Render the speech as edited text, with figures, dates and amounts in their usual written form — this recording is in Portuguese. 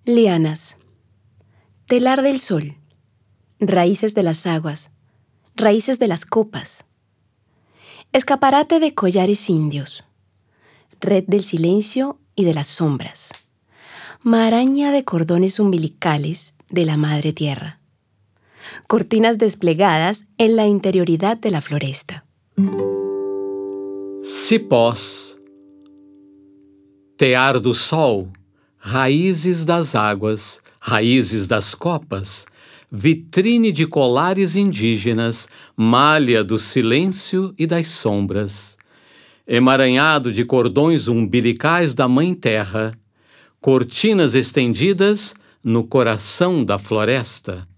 Lianas. Telar del sol. Raíces de las aguas. Raíces de las copas. Escaparate de collares indios. Red del silencio y de las sombras. Maraña de cordones umbilicales de la madre tierra. Cortinas desplegadas en la interioridad de la floresta. Cipós. Tear do sol, raízes das águas, raízes das copas, vitrine de colares indígenas, malha do silêncio e das sombras, emaranhado de cordões umbilicais da mãe terra, cortinas estendidas no coração da floresta.